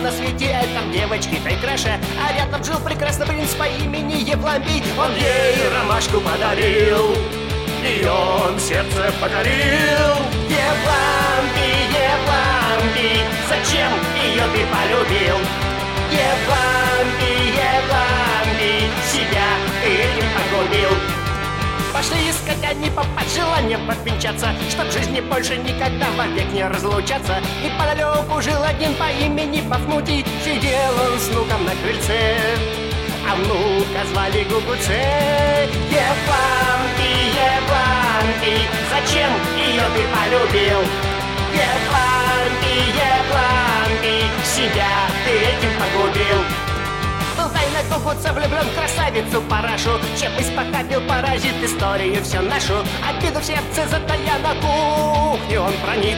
на свете там девочки-то и краше. А рядом жил прекрасный принц по имени Евлампий. Он ей ромашку подарил, и он сердце покорил. Евлампий, Евлампий, зачем ее ты полюбил? Евлампий, Евлампий, себя ты этим погубил. Пошли искать они попад, желанием повенчаться, чтоб в жизни больше никогда вовек не разлучаться. Неподалеку жил один по имени Пафнутий. Сидел он с внуком на крыльце, а внука звали Гугуце. Евлампий, Евлампий, зачем ее ты полюбил? Евлампий, Евлампий, себя ты этим погубил. Был тайно Гугуце влюблен в красавицу Парашу, чем испохабил паразит историю всю нашу. Обиду в сердце затая на кухню он проник.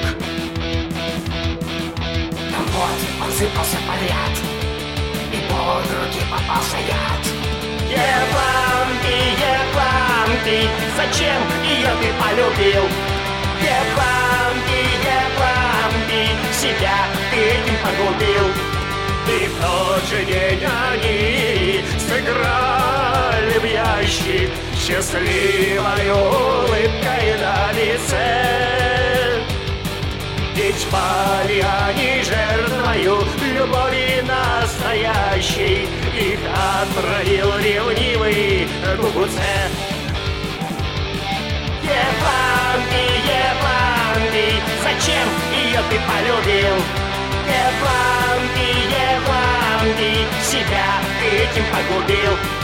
Там вот он сыпался подряд, и под руки попался яд. Евлампий, Евлампий, зачем ее ты полюбил? Евлампий, Евлампий, себя ты этим погубил. И в тот же день они сыграли в ящик, счастливой улыбкой на лице. Ведь спали они жертвою любови настоящей, их отравил ревнивый Гугуце. Евлампий, Евлампий, зачем ее ты полюбил? Евлампий, Евлампий, себя ты этим погубил.